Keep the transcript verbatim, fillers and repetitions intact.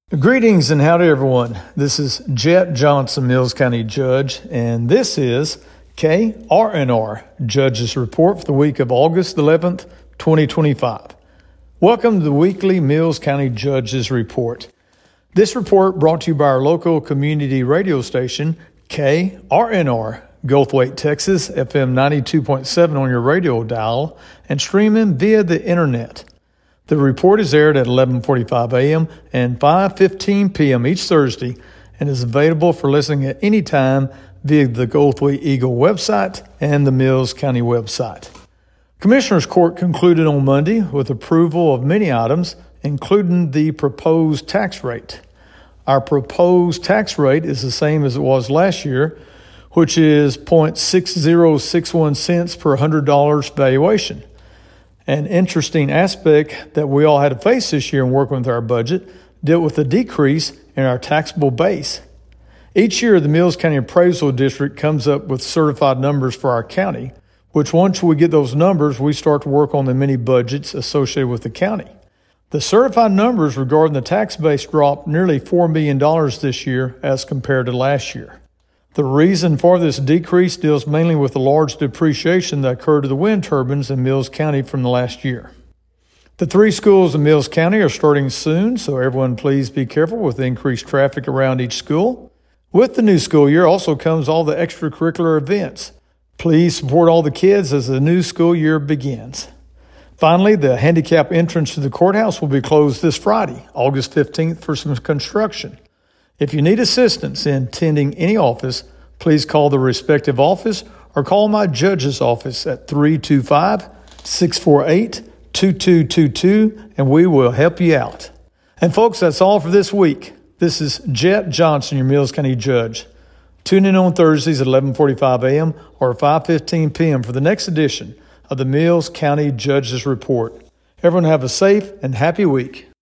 Greetings and howdy everyone. This is Jet Johnson, Mills County Judge, and this is K R N R Judge's Report for the week of August eleventh, twenty twenty-five. Welcome to the weekly Mills County Judge's Report. This report brought to you by our local community radio station, K R N R, Goldthwaite, Texas, F M ninety-two point seven on your radio dial, and streaming via the internet. The report is aired at eleven forty-five a.m. and five fifteen p.m. each Thursday and is available for listening at any time via the Goldthwaite Eagle website and the Mills County website. Commissioners Court concluded on Monday with approval of many items, including the proposed tax rate. Our proposed tax rate is the same as it was last year, which is zero point six zero six one cents per one hundred dollars valuation. An interesting aspect that we all had to face this year in working with our budget dealt with the decrease in our taxable base. Each year, the Mills County Appraisal District comes up with certified numbers for our county, which once we get those numbers, we start to work on the mini budgets associated with the county. The certified numbers regarding the tax base dropped nearly four million dollars this year as compared to last year. The reason for this decrease deals mainly with the large depreciation that occurred to the wind turbines in Mills County from the last year. The three schools in Mills County are starting soon, so everyone please be careful with the increased traffic around each school. With the new school year also comes all the extracurricular events. Please support all the kids as the new school year begins. Finally, the handicap entrance to the courthouse will be closed this Friday, August fifteenth, for some construction. If you need assistance in attending any office, please call the respective office or call my judge's office at three two five, six four eight, two two two two and we will help you out. And folks, that's all for this week. This is Jet Johnson, your Mills County Judge. Tune in on Thursdays at eleven forty-five a.m. or five fifteen p.m. for the next edition of the Mills County Judge's Report. Everyone have a safe and happy week.